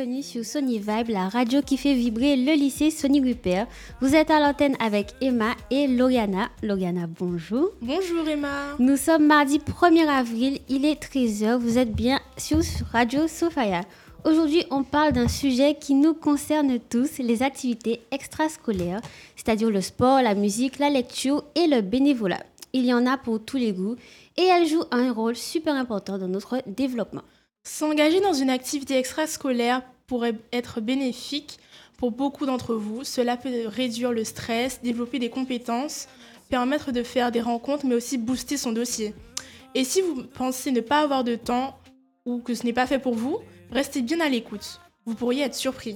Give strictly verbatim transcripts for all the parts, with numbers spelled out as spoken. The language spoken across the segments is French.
bienvenue sur Sony Vibe, la radio qui fait vibrer le lycée Sony Rupert. Vous êtes à l'antenne avec Emma et Lauriana. Lauriana, bonjour. Bonjour Emma. Nous sommes mardi premier avril, il est treize heures, vous êtes bien sur Radio Sophia. Aujourd'hui, on parle d'un sujet qui nous concerne tous, les activités extrascolaires, c'est-à-dire le sport, la musique, la lecture et le bénévolat. Il y en a pour tous les goûts et elles jouent un rôle super important dans notre développement. S'engager dans une activité extrascolaire pourrait être bénéfique pour beaucoup d'entre vous. Cela peut réduire le stress, développer des compétences, permettre de faire des rencontres, mais aussi booster son dossier. Et si vous pensez ne pas avoir de temps ou que ce n'est pas fait pour vous, restez bien à l'écoute. Vous pourriez être surpris.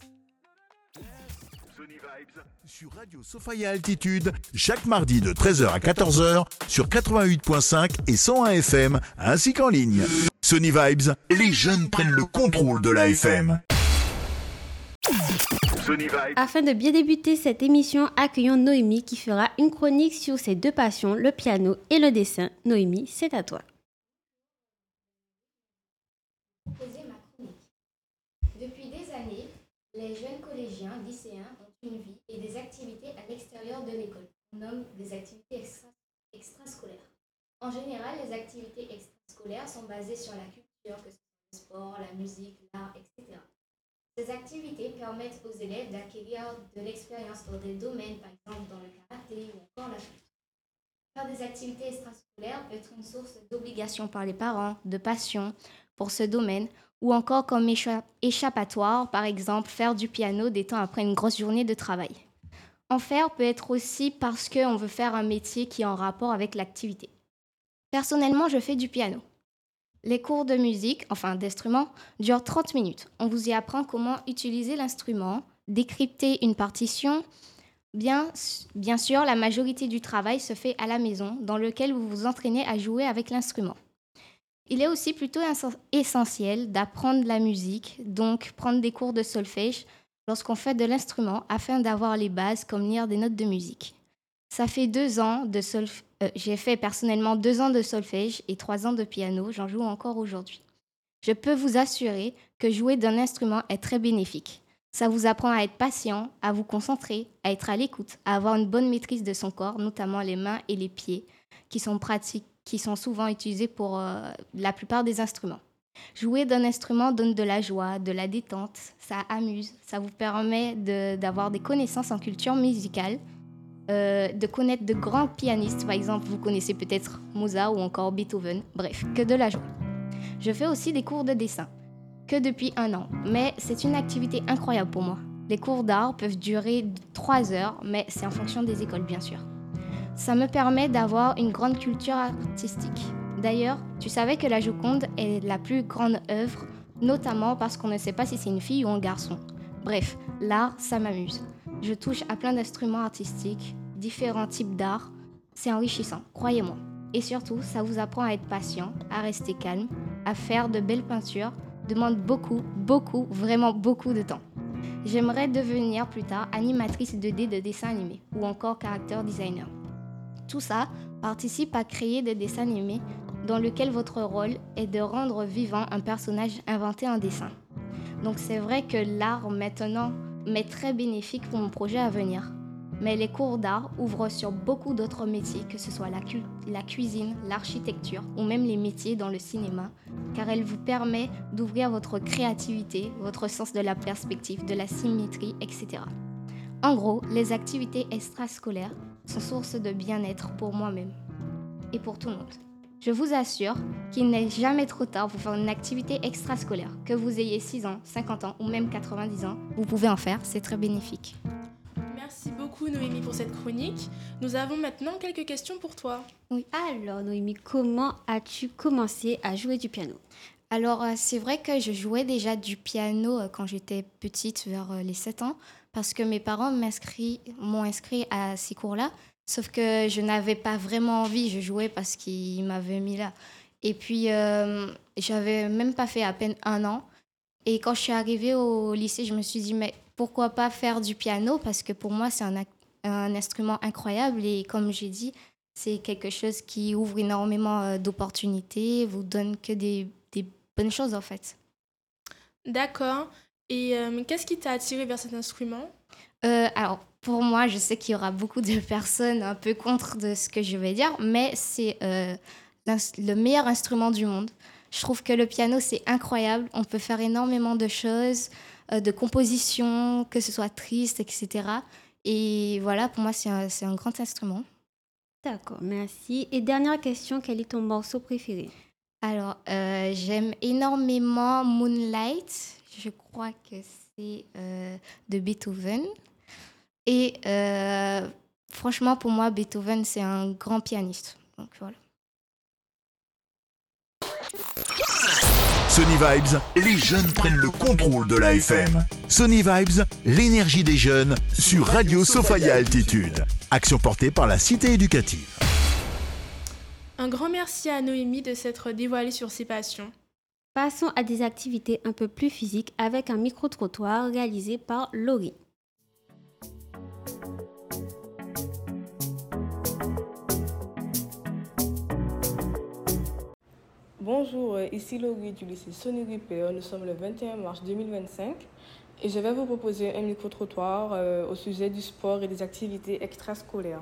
Sony Vibes sur Radio Sophia Altitude, chaque mardi de treize heures à quatorze heures sur quatre-vingt-huit virgule cinq et cent un F M, ainsi qu'en ligne. Sony Vibes, les jeunes prennent le contrôle de la F M. Sony Vibes. Afin de bien débuter cette émission, accueillons Noémie qui fera une chronique sur ses deux passions, le piano et le dessin. Noémie, c'est à toi. Poser ma chronique. Depuis des années, les jeunes collégiens, lycéens ont une vie et des activités à l'extérieur de l'école. On nomme des activités extra- extrascolaires. En général, les activités extrascolaires sont basées sur la culture, que ce soit le sport, la musique, l'art, et cetera. Ces activités permettent aux élèves d'acquérir de l'expérience dans des domaines, par exemple dans le karaté ou encore la flûte. Faire des activités extrascolaires peut être une source d'obligation par les parents, de passion pour ce domaine, ou encore comme écha- échappatoire, par exemple faire du piano des temps après une grosse journée de travail. En faire peut être aussi parce qu'on veut faire un métier qui est en rapport avec l'activité. Personnellement, je fais du piano. Les cours de musique, enfin d'instruments, durent trente minutes. On vous y apprend comment utiliser l'instrument, décrypter une partition. Bien, bien sûr, la majorité du travail se fait à la maison, dans lequel vous vous entraînez à jouer avec l'instrument. Il est aussi plutôt essentiel d'apprendre la musique, donc prendre des cours de solfège lorsqu'on fait de l'instrument afin d'avoir les bases comme lire des notes de musique. Ça fait deux ans de solf... euh, j'ai fait personnellement deux ans de solfège et trois ans de piano, j'en joue encore aujourd'hui. Je peux vous assurer que jouer d'un instrument est très bénéfique. Ça vous apprend à être patient, à vous concentrer, à être à l'écoute, à avoir une bonne maîtrise de son corps, notamment les mains et les pieds, qui sont pratiques, qui sont souvent utilisés pour euh, la plupart des instruments. Jouer d'un instrument donne de la joie, de la détente, ça amuse, ça vous permet de, d'avoir des connaissances en culture musicale, euh, de connaître de grands pianistes, par exemple, vous connaissez peut-être Mozart ou encore Beethoven, bref, que de la joie. Je fais aussi des cours de dessin, que depuis un an, mais c'est une activité incroyable pour moi. Les cours d'art peuvent durer trois heures, mais c'est en fonction des écoles, bien sûr. Ça me permet d'avoir une grande culture artistique. D'ailleurs, tu savais que la Joconde est la plus grande œuvre, notamment parce qu'on ne sait pas si c'est une fille ou un garçon. Bref, l'art, ça m'amuse. Je touche à plein d'instruments artistiques, différents types d'art. C'est enrichissant, croyez-moi. Et surtout, ça vous apprend à être patient, à rester calme, à faire de belles peintures. Demande beaucoup, beaucoup, vraiment beaucoup de temps. J'aimerais devenir plus tard animatrice deux D de dessins animés ou encore character designer. Tout ça participe à créer des dessins animés dans lesquels votre rôle est de rendre vivant un personnage inventé en dessin. Donc c'est vrai que l'art maintenant m'est très bénéfique pour mon projet à venir. Mais les cours d'art ouvrent sur beaucoup d'autres métiers, que ce soit la, cu- la cuisine, l'architecture ou même les métiers dans le cinéma, car elle vous permet d'ouvrir votre créativité, votre sens de la perspective, de la symétrie, et cetera. En gros, les activités extrascolaires sont source de bien-être pour moi-même et pour tout le monde. Je vous assure qu'il n'est jamais trop tard pour faire une activité extrascolaire. Que vous ayez six ans, cinquante ans ou même quatre-vingt-dix ans, vous pouvez en faire, c'est très bénéfique. Merci beaucoup Noémie pour cette chronique. Nous avons maintenant quelques questions pour toi. Oui, alors Noémie, comment as-tu commencé à jouer du piano ? Alors, euh, c'est vrai que je jouais déjà du piano euh, quand j'étais petite, vers euh, les sept ans, parce que mes parents m'inscrit- m'ont inscrit à ces cours-là, sauf que je n'avais pas vraiment envie, je jouais parce qu'ils m'avaient mis là. Et puis, euh, j'avais même pas fait à peine un an. Et quand je suis arrivée au lycée, je me suis dit, mais pourquoi pas faire du piano? Parce que pour moi, c'est un, ac- un instrument incroyable et comme j'ai dit, c'est quelque chose qui ouvre énormément euh, d'opportunités, vous donne que des, des bonnes choses en fait. D'accord. Et euh, qu'est-ce qui t'a attiré vers cet instrument? Euh, alors, pour moi, je sais qu'il y aura beaucoup de personnes un peu contre de ce que je vais dire, mais c'est euh, le meilleur instrument du monde. Je trouve que le piano, c'est incroyable. On peut faire énormément de choses, euh, de compositions, que ce soit triste, et cetera. Et voilà, pour moi, c'est un, c'est un grand instrument. D'accord, merci. Et dernière question, quel est ton morceau préféré? Alors, euh, j'aime énormément Moonlight. Je crois que c'est euh, de Beethoven. Et euh, franchement, pour moi, Beethoven, c'est un grand pianiste. Donc voilà. Sony Vibes, les jeunes prennent le contrôle de l'A F M. Sony Vibes, l'énergie des jeunes sur Radio Sophia Altitude. Action portée par la Cité éducative. Un grand merci à Noémie de s'être dévoilée sur ses passions. Passons à des activités un peu plus physiques avec un micro-trottoir réalisé par Laurie. Bonjour, ici Laurie du lycée Sony Ripper. Nous sommes le vingt et un mars deux mille vingt-cinq et je vais vous proposer un micro-trottoir euh, au sujet du sport et des activités extrascolaires.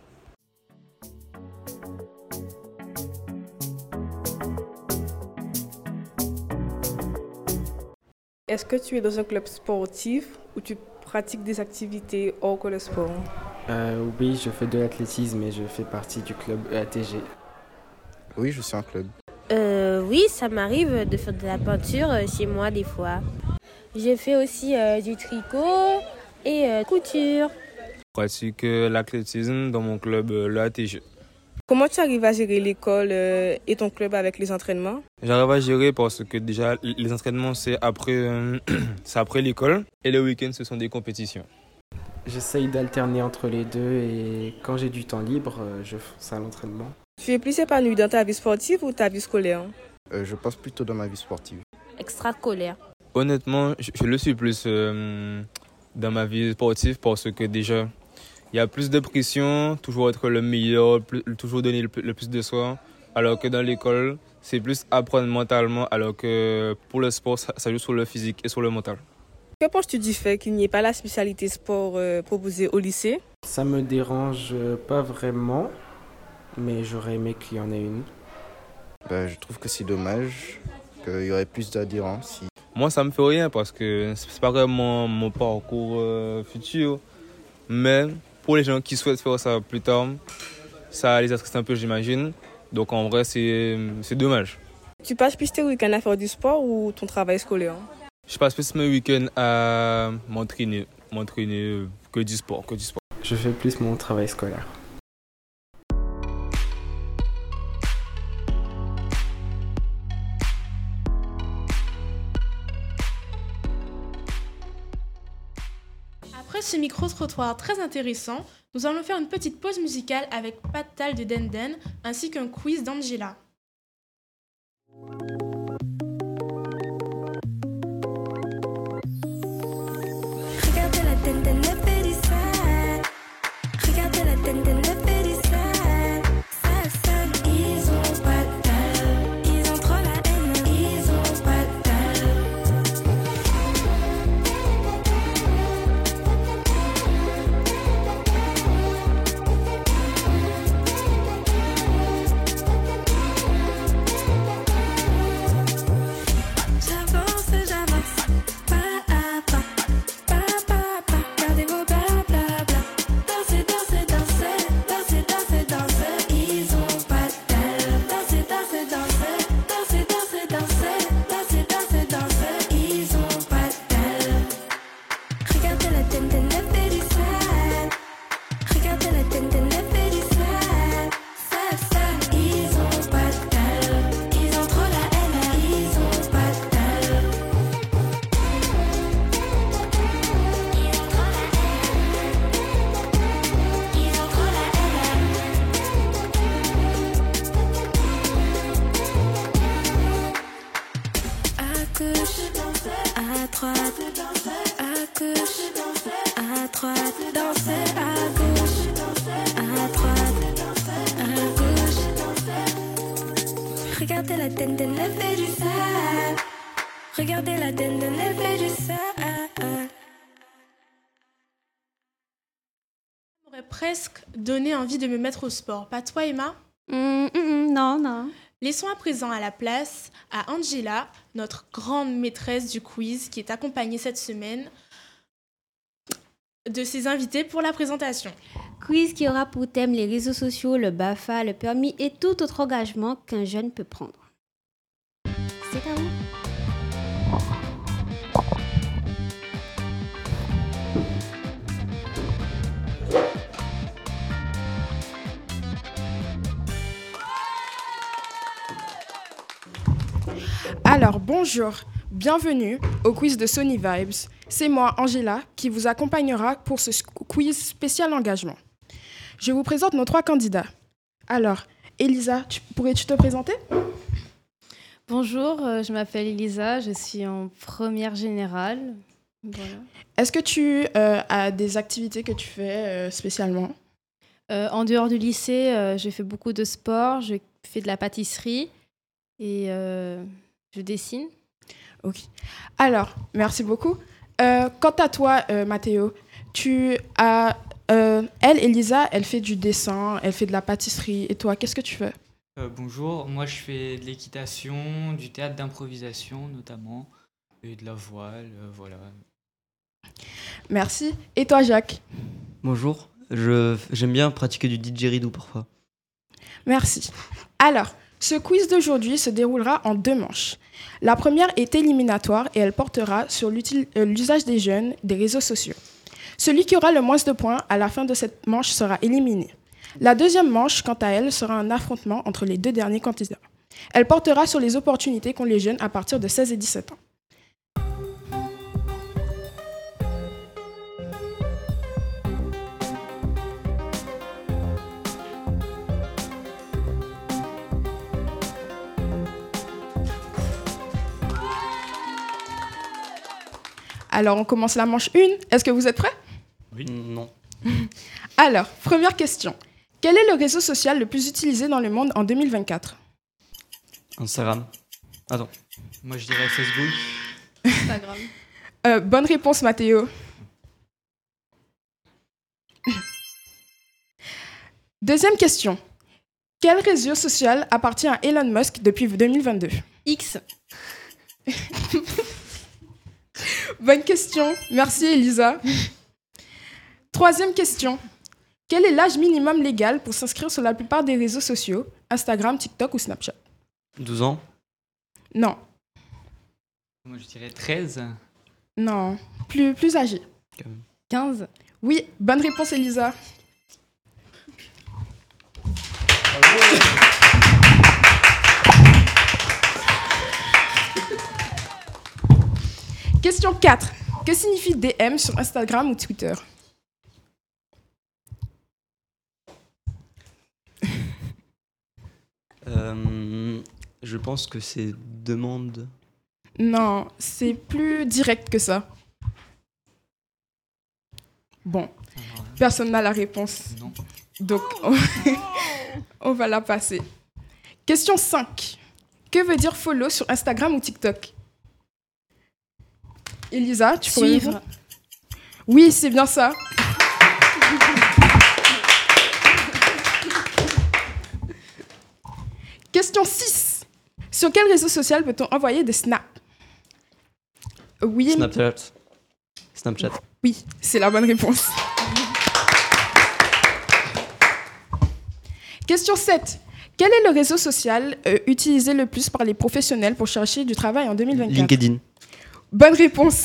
Est-ce que tu es dans un club sportif ou tu pratiques des activités hors que le sport? Euh, oui, je fais de l'athlétisme et je fais partie du club E A T G. Oui, je suis un club. Euh, oui, ça m'arrive de faire de la peinture chez moi des fois. J'ai fait aussi euh, du tricot et euh, couture. Je pratique l'athlétisme dans mon club, l'E A T G. Comment tu arrives à gérer l'école euh, et ton club avec les entraînements? J'arrive à gérer parce que déjà, les entraînements, c'est après, euh, c'est après l'école et le week-end, ce sont des compétitions. J'essaye d'alterner entre les deux et quand j'ai du temps libre, je fais ça à l'entraînement. Tu es plus épanoui dans ta vie sportive ou ta vie scolaire? euh, Je pense plutôt dans ma vie sportive. Extrascolaire. Honnêtement, je, je le suis plus euh, dans ma vie sportive parce que déjà, il y a plus de pression, toujours être le meilleur, plus, toujours donner le, le plus de soi. Alors que dans l'école, c'est plus apprendre mentalement, alors que pour le sport, ça, ça joue sur le physique et sur le mental. Que penses-tu du fait qu'il n'y ait pas la spécialité sport euh, proposée au lycée? Ça me dérange pas vraiment, mais j'aurais aimé qu'il y en ait une. Ben, je trouve que c'est dommage, qu'il y aurait plus d'adhérents. Si... Moi, ça me fait rien parce que c'est pas vraiment mon parcours euh, futur. Mais pour les gens qui souhaitent faire ça plus tard, ça les attriste un peu, j'imagine. Donc en vrai, c'est, c'est dommage. Tu passes plus tes week-ends à faire du sport ou ton travail scolaire? Je passe plus mes week-ends à m'entraîner, m'entraîner que du sport, que du sport. Je fais plus mon travail scolaire. Après ce micro-trottoir très intéressant, nous allons faire une petite pause musicale avec Patal de Denden ainsi qu'un quiz d'Angela. Regardez la Denden, le périssage. Regardez la Denden, le périssage. Ça sonne, ils ont pas de dalle. Ils ont trop la haine, ils ont pas de dalle. J'avance, j'avance, pas à pas, pas, pas, pas. Gardez vos blablabla. Dansez, dansez, dansez, dansez, dansez, dansez. Ils ont pas de dalle. Dansez, dansez, dansez, dansez, dansez, dansez, dansez, dansez, dansez. Ils ont pas de dalle. Regardez la Denden, le périssage. Regardez la Denden, le périssage. Ça sonne, ils ont pas de dalle. Ils ont trop la haine, ils ont pas de dalle. Ils ont trop la haine. Ils ont trop la haine. À gauche, à droite, à gauche, à droite, danser à gauche, à droite, à gauche. Regardez la Denden, le fait du sale. Regardez la tête de l'effet du sable. Ça m'aurait presque donné envie de me mettre au sport. Pas toi, Emma? Mm, mm, mm, non, non. Laissons à présent à la place à Angela, notre grande maîtresse du quiz, qui est accompagnée cette semaine de ses invités pour la présentation. Quiz qui aura pour thème les réseaux sociaux, le B A F A, le permis et tout autre engagement qu'un jeune peut prendre. C'est à vous. Alors, bonjour, bienvenue au quiz de Sony Vibes. C'est moi, Angela, qui vous accompagnera pour ce quiz spécial engagement. Je vous présente nos trois candidats. Alors, Elisa, tu, pourrais-tu te présenter? Bonjour, euh, je m'appelle Elisa, je suis en première générale. Voilà. Est-ce que tu euh, as des activités que tu fais euh, spécialement? Euh, en dehors du lycée, euh, je fais beaucoup de sport, je fais de la pâtisserie et euh, je dessine. Ok. Alors, merci beaucoup. Euh, quant à toi, euh, Mathéo, tu as... Euh, elle, Elisa, elle fait du dessin, elle fait de la pâtisserie. Et toi, qu'est-ce que tu fais? Euh, bonjour, moi je fais de l'équitation, du théâtre d'improvisation notamment, et de la voile, euh, voilà. Merci. Et toi, Jacques? Bonjour, je, j'aime bien pratiquer du didgeridoo parfois. Merci. Alors, ce quiz d'aujourd'hui se déroulera en deux manches. La première est éliminatoire et elle portera sur euh, l'usage des jeunes des réseaux sociaux. Celui qui aura le moins de points à la fin de cette manche sera éliminé. La deuxième manche, quant à elle, sera un affrontement entre les deux derniers candidats. Elle portera sur les opportunités qu'ont les jeunes à partir de seize et dix-sept ans. Alors, on commence la manche un. Est-ce que vous êtes prêts? Oui. Non. Alors, première question. Quel est le réseau social le plus utilisé dans le monde en deux mille vingt-quatre? Instagram. Attends. Moi je dirais Facebook. Instagram. euh, bonne réponse, Mathéo. Deuxième question. Quel réseau social appartient à Elon Musk depuis deux mille vingt-deux? X. Bonne question. Merci, Elisa. Troisième question. Quel est l'âge minimum légal pour s'inscrire sur la plupart des réseaux sociaux, Instagram, TikTok ou Snapchat? douze ans. Non. Moi je dirais treize. Non. Plus, plus âgé. quinze. Oui, bonne réponse, Elisa. Question quatre. Que signifie D M sur Instagram ou Twitter? Euh, je pense que c'est demande. Non, c'est plus direct que ça. Bon, personne n'a la réponse. Non. Donc, on, on va la passer. Question cinq. Que veut dire follow sur Instagram ou TikTok? Elisa, tu pourrais Suivre. répondre? Oui, c'est bien ça. Question six. Sur quel réseau social peut-on envoyer des snaps? Oui. Snapchat. Snapchat. Oui, c'est la bonne réponse. Question sept. Quel est le réseau social euh, utilisé le plus par les professionnels pour chercher du travail en deux mille vingt-quatre? LinkedIn. Bonne réponse.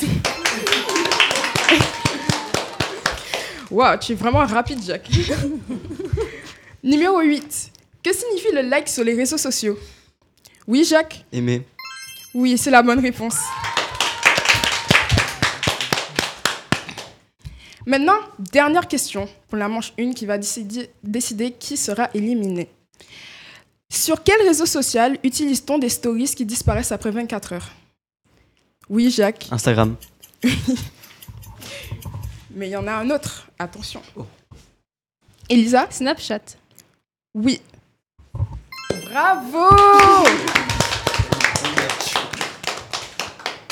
Waouh, tu es vraiment rapide, Jacques. Numéro huit. Que signifie le like sur les réseaux sociaux? Oui, Jacques? Aimer. Oui, c'est la bonne réponse. Maintenant, dernière question pour la manche un qui va décider, décider qui sera éliminé. Sur quel réseau social utilise-t-on des stories qui disparaissent après vingt-quatre heures? Oui, Jacques. Instagram. Mais il y en a un autre. Attention. Oh. Elisa? Snapchat. Oui. Bravo!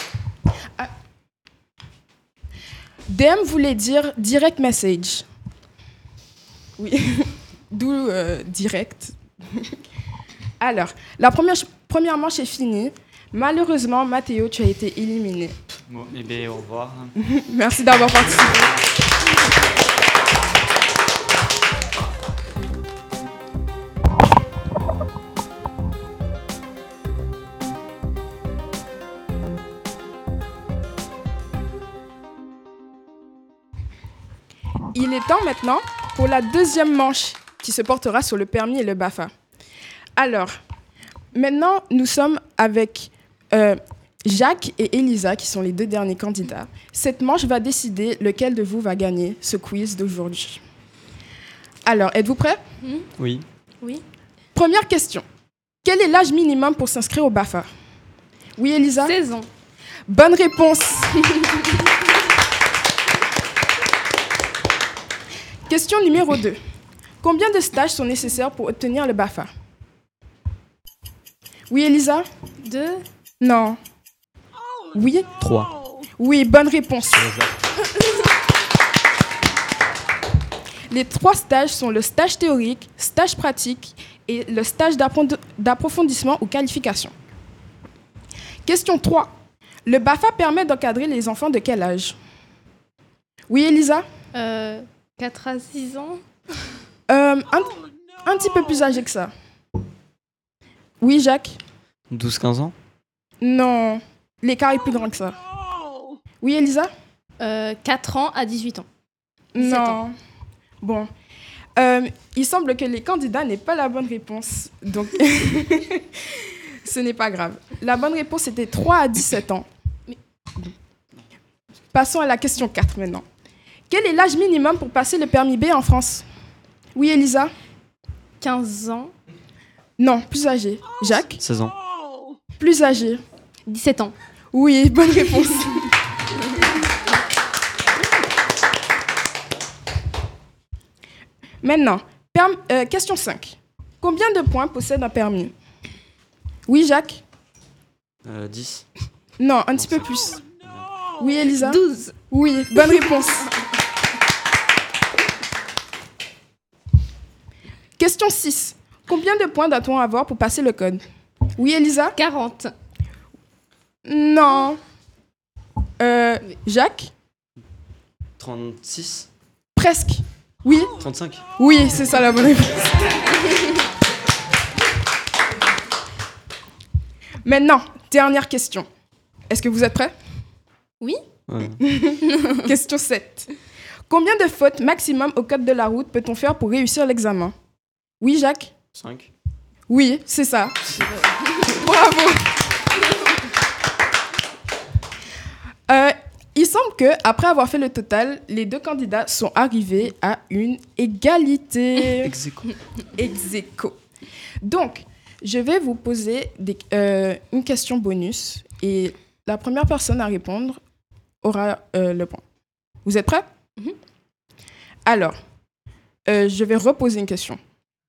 D M voulait dire direct message. Oui, d'où euh, direct. Alors, la première, première manche est finie. Malheureusement, Mathéo, tu as été éliminé. Bon, eh bien, au revoir. Merci d'avoir participé. Il est temps maintenant pour la deuxième manche qui se portera sur le permis et le BAFA. Alors, maintenant, nous sommes avec euh, Jacques et Elisa, qui sont les deux derniers candidats. Cette manche va décider lequel de vous va gagner ce quiz d'aujourd'hui. Alors, êtes-vous prêts ? Oui. Oui. Première question. Quel est l'âge minimum pour s'inscrire au BAFA ? Oui, Elisa ? seize ans. Bonne réponse. Question numéro deux. Combien de stages sont nécessaires pour obtenir le BAFA ? Oui, Elisa ? Deux. Non. Oui ? Trois. Oui, bonne réponse. Les trois stages sont le stage théorique, stage pratique et le stage d'appro- d'approfondissement ou qualification. Question trois. Le BAFA permet d'encadrer les enfants de quel âge ? Oui, Elisa ? Euh, quatre à six ans. Euh, un, un petit peu plus âgé que ça. Oui, Jacques ? douze quinze ans. Non, l'écart est plus grand que ça. Oui, Elisa ? euh, quatre ans à dix-huit ans. Non. ans. Bon. Euh, il semble que les candidats n'aient pas la bonne réponse. Donc, ce n'est pas grave. La bonne réponse était trois à dix-sept ans. Mais... Passons à la question quatre maintenant. Quel est l'âge minimum pour passer le permis B en France ? Oui, Elisa ? quinze ans. Non, plus âgé. Jacques ? seize ans. Plus âgé. dix-sept ans. Oui, bonne réponse. Maintenant, perm- euh, question cinq. Combien de points possède un permis ? Oui, Jacques ? Euh, dix. Non, un petit peu plus. Oui, Elisa ? douze. Oui, bonne réponse. Question six. Combien de points doit-on avoir pour passer le code ? Oui, Elisa ? quarante. Non. Euh, Jacques ? trente-six. Presque. Oui ? trente-cinq. Oui, c'est ça la bonne réponse. Maintenant, dernière question. Est-ce que vous êtes prêts ? Oui ? Ouais. Question sept. Combien de fautes maximum au code de la route peut-on faire pour réussir l'examen ? Oui, Jacques ? cinq. Oui, c'est ça. Bravo. Euh, il semble que, après avoir fait le total, les deux candidats sont arrivés à une égalité. Ex aequo. Ex aequo. Donc, je vais vous poser des, euh, une question bonus et la première personne à répondre aura euh, le point. Vous êtes prêts ? Mhm. Alors, euh, je vais reposer une question.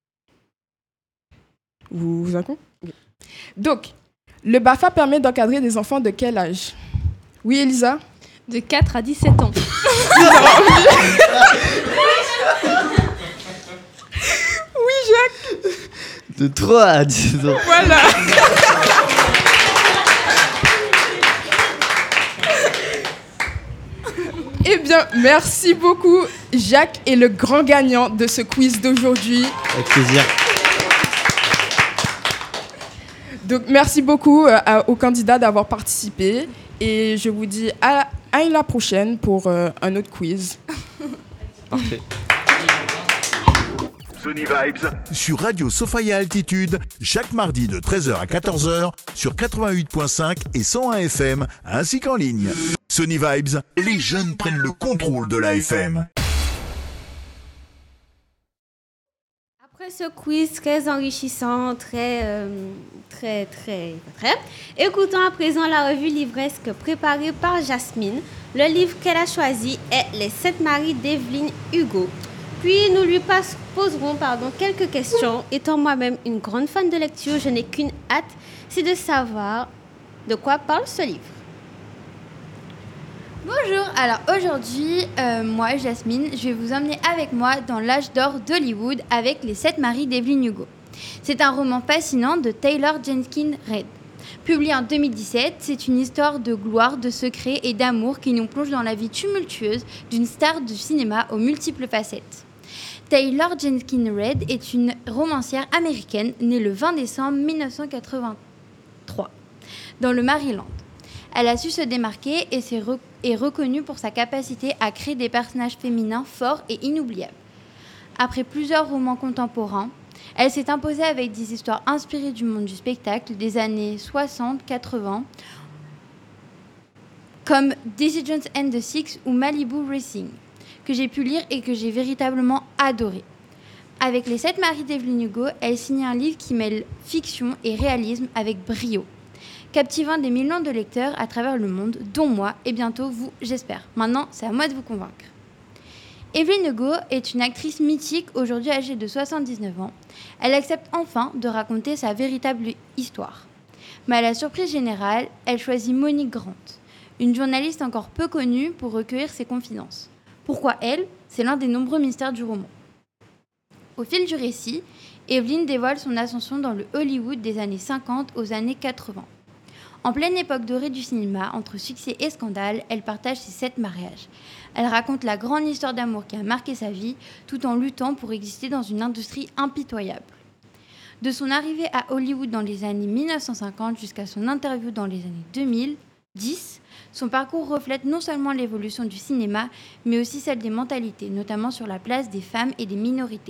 Vous vous incluez ? Donc, le BAFA permet d'encadrer des enfants de quel âge ? Oui, Elisa ? De quatre à dix-sept ans. Oui, Jacques ? De trois à dix ans. Voilà. Eh bien, merci beaucoup. Jacques est le grand gagnant de ce quiz d'aujourd'hui. Avec plaisir. Donc, merci beaucoup euh, à- aux candidats d'avoir participé. Et je vous dis à, à la prochaine pour euh, un autre quiz. Parfait. Sony Vibes sur Radio Sophia Altitude, chaque mardi de treize heures à quatorze heures sur quatre-vingt-huit virgule cinq et cent un F M, ainsi qu'en ligne. Sony Vibes, les jeunes prennent le contrôle de la F M. Après ce quiz très enrichissant, très, euh, très, très, très, écoutons à présent la revue livresque préparée par Jasmine. Le livre qu'elle a choisi est Les Sept Maries d'Evelyne Hugo. Puis nous lui passe- poserons pardon, quelques questions. Étant moi-même une grande fan de lecture, je n'ai qu'une hâte, c'est de savoir de quoi parle ce livre. Bonjour, alors aujourd'hui, euh, moi, Jasmine, je vais vous emmener avec moi dans l'âge d'or d'Hollywood avec Les Sept maris d'Evelyn Hugo. C'est un roman fascinant de Taylor Jenkins Reid. Publié en deux mille dix-sept, c'est une histoire de gloire, de secrets et d'amour qui nous plonge dans la vie tumultueuse d'une star du cinéma aux multiples facettes. Taylor Jenkins Reid est une romancière américaine née le vingt décembre mille neuf cent quatre-vingt-trois dans le Maryland. Elle a su se démarquer et s'est re- est reconnue pour sa capacité à créer des personnages féminins forts et inoubliables. Après plusieurs romans contemporains, elle s'est imposée avec des histoires inspirées du monde du spectacle des années soixante quatre-vingts, comme Decisions and the Six ou Malibu Racing, que j'ai pu lire et que j'ai véritablement adoré. Avec Les Sept maris d'Evelyn Hugo, elle signe un livre qui mêle fiction et réalisme avec brio, captivant des millions de lecteurs à travers le monde, dont moi et bientôt vous, j'espère. Maintenant, c'est à moi de vous convaincre. Evelyn Hugo est une actrice mythique, aujourd'hui âgée de soixante-dix-neuf ans. Elle accepte enfin de raconter sa véritable histoire. Mais à la surprise générale, elle choisit Monique Grant, une journaliste encore peu connue pour recueillir ses confidences. Pourquoi elle ? C'est l'un des nombreux mystères du roman. Au fil du récit, Evelyn dévoile son ascension dans le Hollywood des années cinquante aux années quatre-vingts. En pleine époque dorée du cinéma, entre succès et scandale, elle partage ses sept mariages. Elle raconte la grande histoire d'amour qui a marqué sa vie, tout en luttant pour exister dans une industrie impitoyable. De son arrivée à Hollywood dans les années mille neuf cent cinquante jusqu'à son interview dans les années deux mille dix, son parcours reflète non seulement l'évolution du cinéma, mais aussi celle des mentalités, notamment sur la place des femmes et des minorités.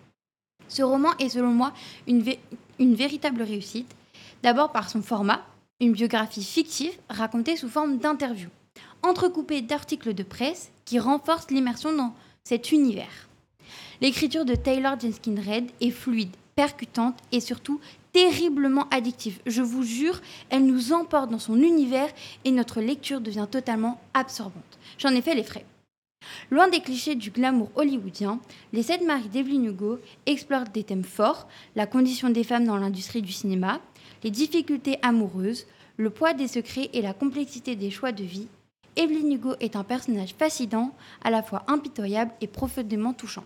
Ce roman est selon moi une, vé- une véritable réussite, d'abord par son format, une biographie fictive racontée sous forme d'interviews, entrecoupée d'articles de presse qui renforcent l'immersion dans cet univers. L'écriture de Taylor Jenkins Reid est fluide, percutante et surtout terriblement addictive. Je vous jure, elle nous emporte dans son univers et notre lecture devient totalement absorbante. J'en ai fait les frais. Loin des clichés du glamour hollywoodien, Les Sept maris d'Evelyn Hugo explorent des thèmes forts, la condition des femmes dans l'industrie du cinéma, les difficultés amoureuses, le poids des secrets et la complexité des choix de vie. Evelyn Hugo est un personnage fascinant, à la fois impitoyable et profondément touchant.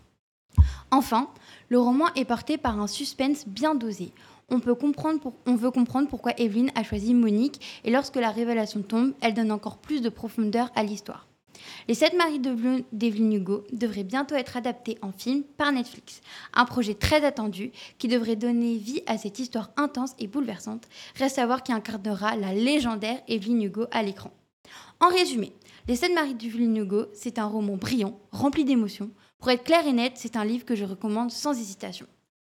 Enfin, le roman est porté par un suspense bien dosé. On, peut comprendre pour... On veut comprendre pourquoi Evelyn a choisi Monique et lorsque la révélation tombe, elle donne encore plus de profondeur à l'histoire. Les Sept maris d'Evelyn Hugo devraient bientôt être adaptés en film par Netflix. Un projet très attendu qui devrait donner vie à cette histoire intense et bouleversante. Reste à voir qui incarnera la légendaire Evelyn Hugo à l'écran. En résumé, Les Sept maris d'Evelyn Hugo, c'est un roman brillant, rempli d'émotions. Pour être clair et net, c'est un livre que je recommande sans hésitation.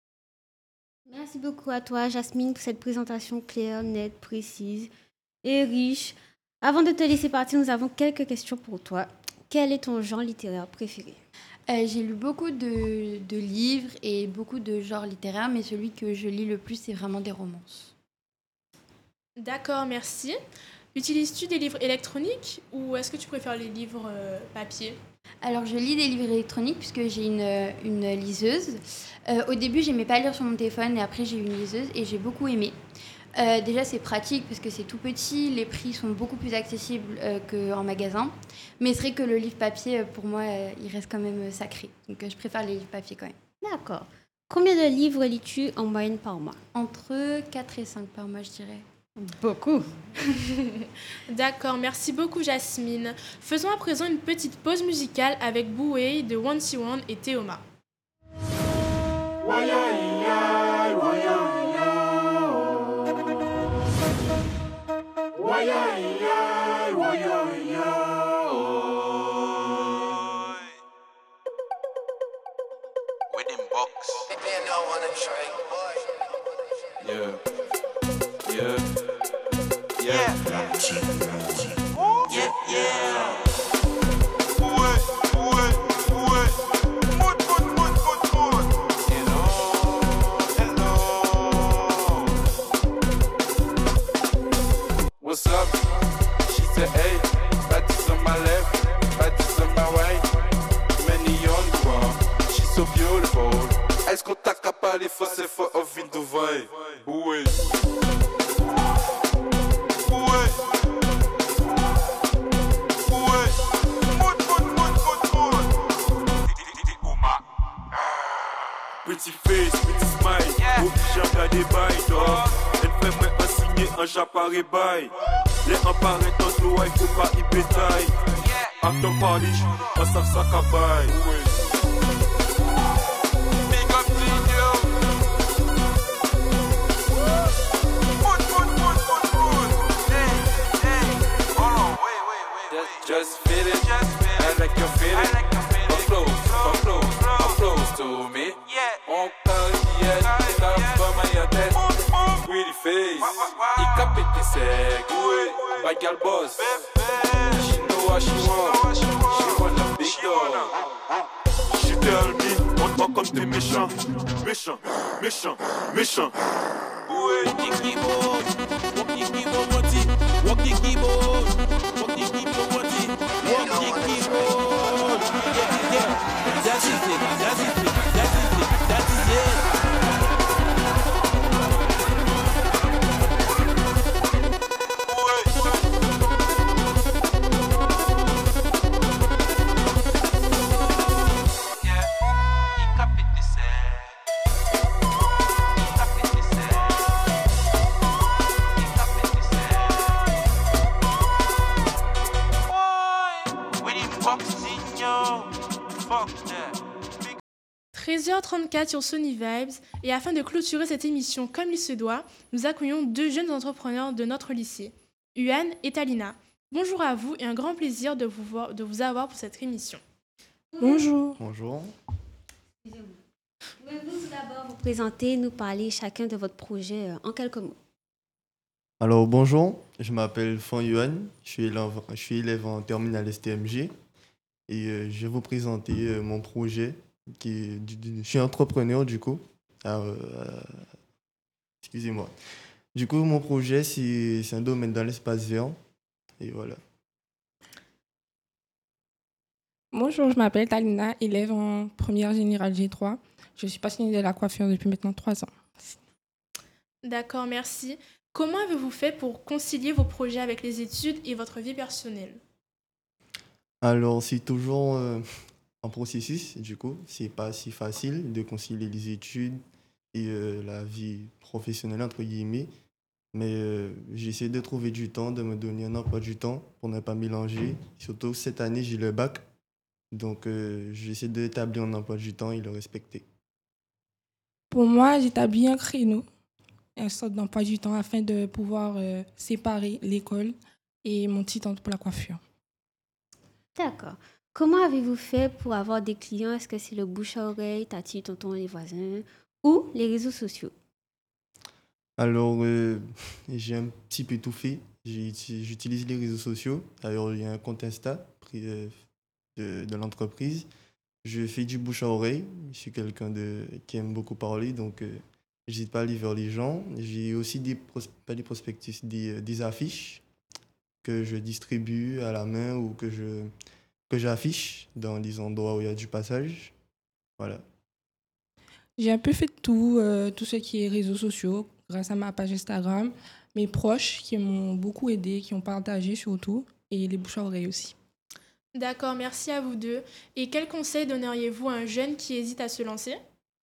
Merci beaucoup à toi, Jasmine, pour cette présentation claire, nette, précise et riche. Avant de te laisser partir, nous avons quelques questions pour toi. Quel est ton genre littéraire préféré ? Euh, j'ai lu beaucoup de, de livres et beaucoup de genres littéraires, mais celui que je lis le plus, c'est vraiment des romances. D'accord, merci. Utilises-tu des livres électroniques ou est-ce que tu préfères les livres euh, papier ? Alors, je lis des livres électroniques puisque j'ai une, une liseuse. Euh, au début, j'aimais pas lire sur mon téléphone et après, j'ai eu une liseuse et j'ai beaucoup aimé. Euh, déjà, c'est pratique parce que c'est tout petit, les prix sont beaucoup plus accessibles euh, qu'en magasin. Mais c'est vrai que le livre papier, pour moi, euh, il reste quand même sacré. Donc, euh, je préfère les livres papier quand même. D'accord. Combien de livres lis-tu en moyenne par mois ? Entre quatre et cinq par mois, je dirais. Beaucoup. D'accord, merci beaucoup Jasmine. Faisons à présent une petite pause musicale avec Boué de One C One et Théoma. Yeah. Yeah. Yeah. Yeah, yeah. Ouais, ouais, ouais. Mood, mood, mood, mood, mood. Hello, hello. What's up? She said, hey, bâtisse on my left, bâtisse on my right. Many on one. She's so beautiful. Est-ce qu'on t'a capable for c'est for of in Dubai? Ouais. Pretty face, pretty smile. Obligé à garder bail, dog. Elle fait moi à signer un j'apparais bail. Les emparés dans l'eau, il faut pas y pétaille. After party, on s'en sac à bail. Big up Dino. Foot, foot, foot, foot, foot. Hey, hey. Hold on, wait, wait, wait. Just, just feel it. I like your feeling. Come close, come close, come close to me. On parle d'hier, c'est la femme à la tête. Pretty face, il capte tes secs. Bad girl boss. She know what she want. She want a big dog. She tell me, on talk comme t'es méchant. Méchant, méchant, méchant. Walk the keyboard, walk the keyboard, walk the walk the keyboard, walk the keyboard, walk the walk the keyboard. Yeah, yeah, that's it, that's it, that's it, that's it. treize heures trente-quatre sur Sony Vibes, et afin de clôturer cette émission comme il se doit, nous accueillons deux jeunes entrepreneurs de notre lycée, Yuan et Talina. Bonjour à vous et un grand plaisir de vous, voir, de vous avoir pour cette émission. Bonjour. Bonjour. Pouvez-vous tout d'abord vous présenter, nous parler chacun de votre projet euh, en quelques mots? Alors bonjour, je m'appelle Fan Yuan, je suis élève, je suis élève en terminale S T M G et euh, je vais vous présenter euh, mon projet. Qui est du- du- je suis entrepreneur du coup. Alors, euh, excusez-moi. Du coup, mon projet, c'est c'est un domaine dans l'espace vert. Et voilà. Bonjour, je m'appelle Talina, élève en première générale G trois. Je suis passionnée de la coiffure depuis maintenant trois ans. D'accord, merci. Comment avez-vous fait pour concilier vos projets avec les études et votre vie personnelle? Alors, c'est toujours euh, un processus, du coup. C'est pas si facile de concilier les études et euh, la vie professionnelle, entre guillemets. Mais euh, j'essaie de trouver du temps, de me donner un emploi du temps pour ne pas mélanger. Surtout cette année, j'ai le bac. Donc, euh, j'essaie d'établir un emploi du temps et le respecter. Pour moi, j'établis un créneau, un sorte d'emploi du temps afin de pouvoir euh, séparer l'école et mon petit temps pour la coiffure. D'accord. Comment avez-vous fait pour avoir des clients? Est-ce que c'est le bouche à oreille, tati, tonton, les voisins ou les réseaux sociaux? Alors, euh, j'ai un petit peu tout fait. J'ai uti- J'utilise les réseaux sociaux. Alors, il y a un compte Insta pri- euh, de, de l'entreprise. Je fais du bouche à oreille. Je suis quelqu'un de, qui aime beaucoup parler, donc euh, j'hésite pas à aller vers les gens. J'ai aussi des, pros- pas des prospectus, des, euh, des affiches que je distribue à la main ou que je, que j'affiche dans les endroits où il y a du passage. Voilà. J'ai un peu fait de tout, euh, tout ce qui est réseaux sociaux, grâce à ma page Instagram, mes proches qui m'ont beaucoup aidé, qui ont partagé surtout, et les bouche à oreille aussi. D'accord, merci à vous deux. Et quel conseil donneriez-vous à un jeune qui hésite à se lancer?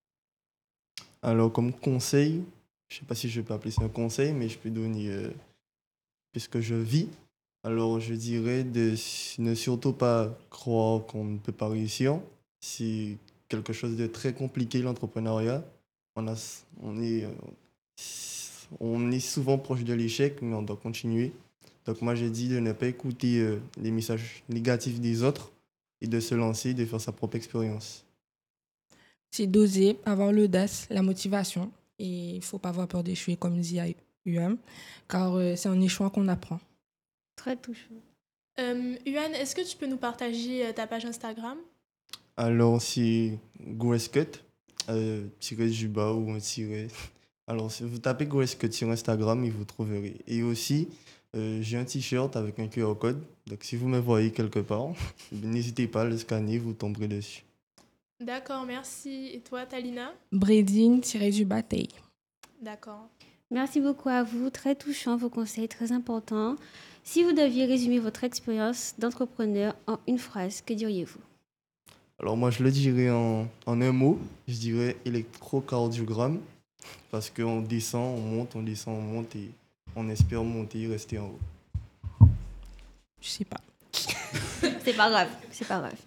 Alors, comme conseil, je ne sais pas si je peux appeler ça un conseil, mais je peux donner, euh, puisque je vis, alors je dirais de s- ne surtout pas croire qu'on ne peut pas réussir. C'est quelque chose de très compliqué, l'entrepreneuriat. On a, s- on est, euh, s- on est souvent proche de l'échec, mais on doit continuer. Donc moi, j'ai dit de ne pas écouter euh, les messages négatifs des autres et de se lancer, de faire sa propre expérience. C'est d'oser, avoir l'audace, la motivation, et il ne faut pas avoir peur d'échouer, comme dit U M, car euh, c'est en échouant qu'on apprend. Très touchant. Euh, Yuan, est-ce que tu peux nous partager euh, ta page Instagram? Alors, c'est Gracecut, euh, tiré du bas ou un tiré. Alors, si vous tapez Gracecut sur Instagram, et vous trouverez. Et aussi, euh, j'ai un t-shirt avec un Q R code. Donc, si vous me voyez quelque part, n'hésitez pas à le scanner, vous tomberez dessus. D'accord, merci. Et toi, Talina? Bredine, tiré du bataille. D'accord. Merci beaucoup à vous. Très touchant, vos conseils très importants. Si vous deviez résumer votre expérience d'entrepreneur en une phrase, que diriez-vous? Alors moi, je le dirais en, en un mot, je dirais électrocardiogramme, parce qu'on descend, on monte, on descend, on monte et on espère monter, rester en haut. Je sais pas. C'est pas grave, c'est pas grave.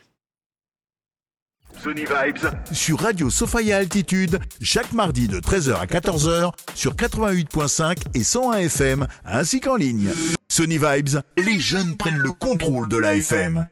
Sony Vibes sur Radio Sophia Altitude, chaque mardi de treize heures à quatorze heures sur quatre-vingt-huit virgule cinq et cent un F M, ainsi qu'en ligne. Sony Vibes, les jeunes prennent le contrôle de la F M.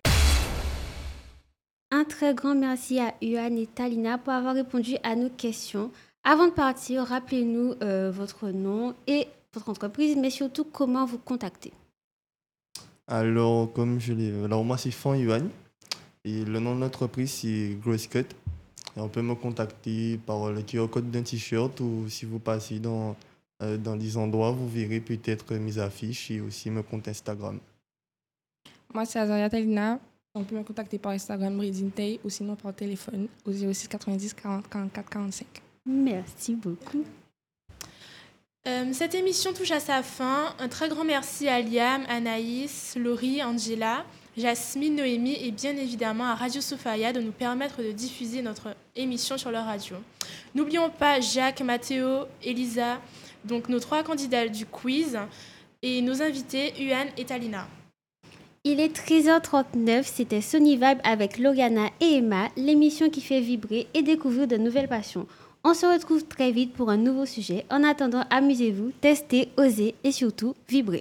Un très grand merci à Yuan et Talina pour avoir répondu à nos questions. Avant de partir, rappelez-nous euh, votre nom et votre entreprise, mais surtout comment vous contacter. Alors, comme je l'ai... Alors moi, c'est Fan Yuan. Et le nom de l'entreprise, c'est Gracecut. Et on peut me contacter par le Q R code d'un t-shirt ou si vous passez dans, euh, dans des endroits, vous verrez peut-être mes affiches et aussi mon compte Instagram. Moi, c'est Azaria Talina. On peut me contacter par Instagram, Bridintay, ou sinon par téléphone au zéro six quatre-vingt-dix quarante quarante-quatre quarante-cinq. Merci beaucoup. Euh, cette émission touche à sa fin. Un très grand merci à Liam, Anaïs, Laurie, Angela, Jasmine, Noémie et bien évidemment à Radio Sophia de nous permettre de diffuser notre émission sur leur radio. N'oublions pas Jacques, Mathéo, Elisa, donc nos trois candidats du quiz et nos invités Yuan et Talina. Il est treize heures trente-neuf, c'était Sony Vibe avec Loriana et Emma, l'émission qui fait vibrer et découvrir de nouvelles passions. On se retrouve très vite pour un nouveau sujet. En attendant, amusez-vous, testez, osez et surtout, vibrez.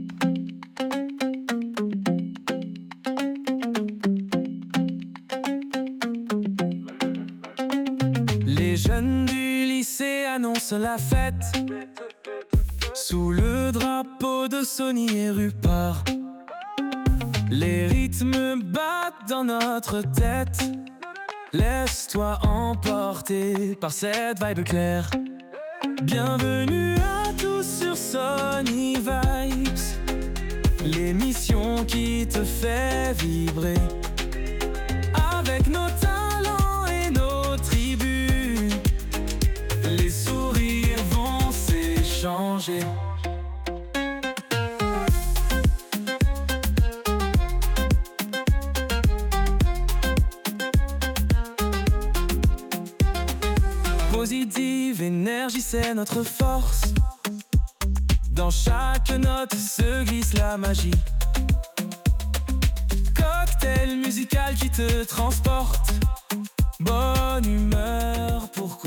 Les jeunes du lycée annoncent la fête sous le drapeau de Sony et Rupert. Les rythmes battent dans notre tête. Laisse-toi emporter par cette vibe claire. Bienvenue à tous sur Sony Vibes, l'émission qui te fait vibrer. Avec nos talents et nos tribus, les sourires vont s'échanger. Positive énergie, c'est notre force. Dans chaque note se glisse la magie. Cocktail musical qui te transporte. Bonne humeur pour